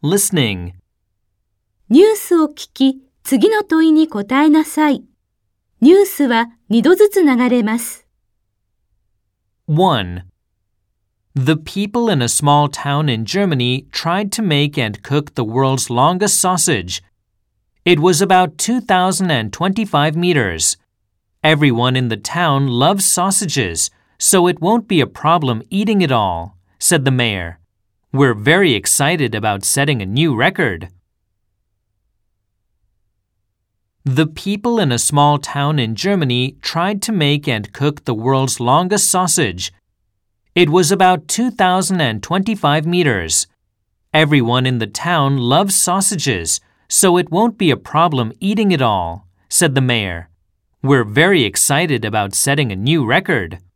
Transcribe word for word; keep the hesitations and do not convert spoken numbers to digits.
Listening. ニュースを聞き、次の問いに答えなさい。ニュースは二度ずつ流れます。 one. The people in a small town in Germany tried to make and cook the world's longest sausage. It was about two thousand twenty-five meters. Everyone in the town loves sausages, so it won't be a problem eating it all, said the mayor. We're very excited about setting a new record. The people in a small town in Germany tried to make and cook the world's longest sausage. It was about two thousand twenty-five meters. Everyone in the town loves sausages, so it won't be a problem eating it all, said the mayor. We're very excited about setting a new record.